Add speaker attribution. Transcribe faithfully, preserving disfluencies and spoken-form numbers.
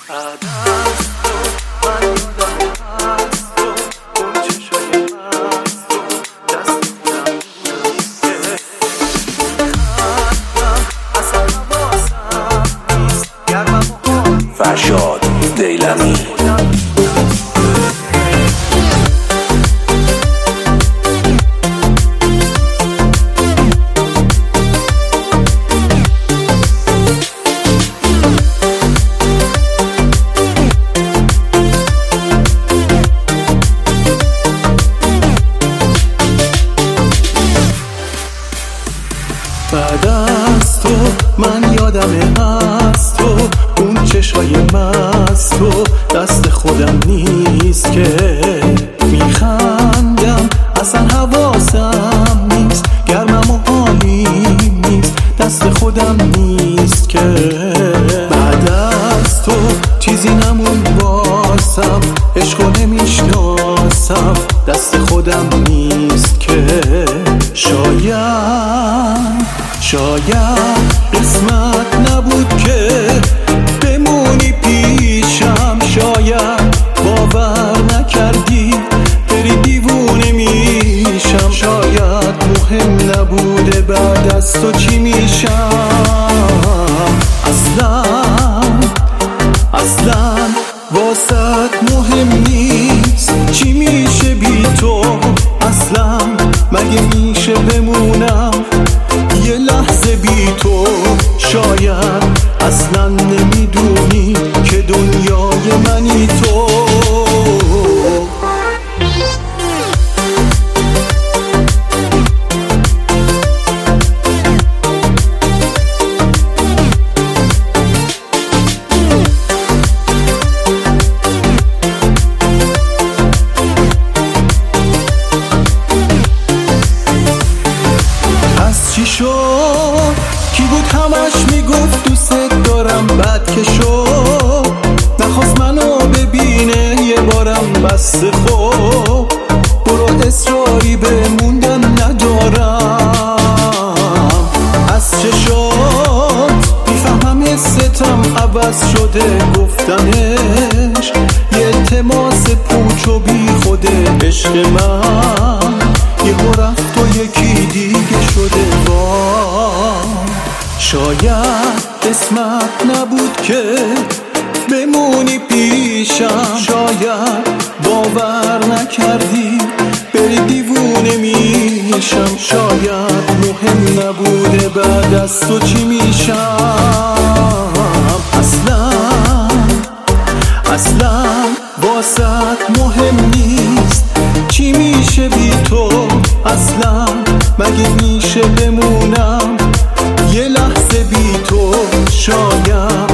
Speaker 1: فرشاد دیلمی
Speaker 2: بعد از تو من یادم از تو اون چشای مست تو دست خودم نیست که میخندم اصلا حواسم نیست گرمم و حالی نیست دست خودم نیست که بعد از تو چیزی نمون واسم عشقو نمیشناسم دست خودم نیست که شاید شاید قسمت نبود که بمونی پیشم شاید باور نکردی بری دیوونه میشم شاید مهم نبوده بعد از تو چی میشم اصلا اصلا واسط مهم نیست چی میشه بی تو اصلا مگه میشه بمونم یه لحظه بی تو شاید اصلا نمیدونی که دنیای منی تو چی شد؟ کی بود همش میگفت دوست دارم بعد که شد نخواست منو ببینه یه بارم بس خوب برو اصراری بموندن ندارم از چه شد؟ میفهمم ستم عوض شده گفتنش یه التماس پوچ و بی خوده عشق من یه رفت و یکی دیگه شده وای شاید قسمت نبود که بمونی پیشم شاید باور نکردی بری دیوونه میشم شاید مهم نبوده بعد از تو چی میشم اصلا اصلا واسط مهم نیست چی میشه بی تو اصلا مگه میشه بمونم یه لحظه بی تو شاید